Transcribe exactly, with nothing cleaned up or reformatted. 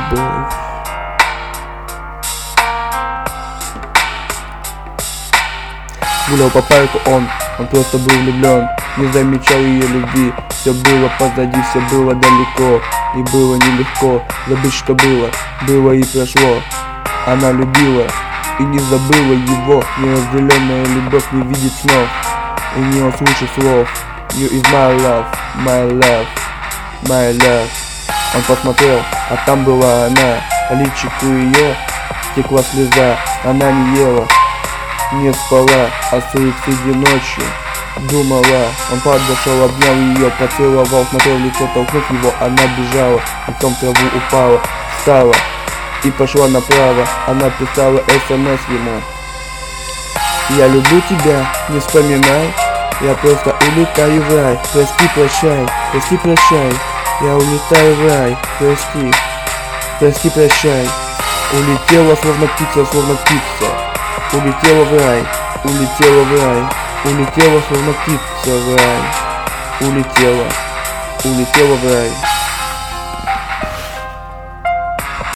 любовь. Гулял по парку он, он просто был влюблен, не замечал ее любви. Все было позади, все было далеко, и было нелегко забыть, что было, было и прошло. Она любила и не забыла его, неразделенная любовь не видит снов и не услышит слов. You is my love, my love, my love. Он посмотрел, а там была она, по личику ее текла слеза. Она не ела, не спала, о суициде ночью думала. Он подошел, обнял ее, поцеловал, смотрел в лицо, толкнув его, она бежала, лицом в траву упала, встала и пошла направо. Она писала смс ему: я люблю тебя, не вспоминай, я просто улетаю в рай. Прости, прощай, прости, прощай, я улетаю в рай. Прости, прости, прощай. Улетела словно птица, словно птица. Улетела в рай, улетела в рай. Улетела словно птица в рай. Улетела, улетела в рай.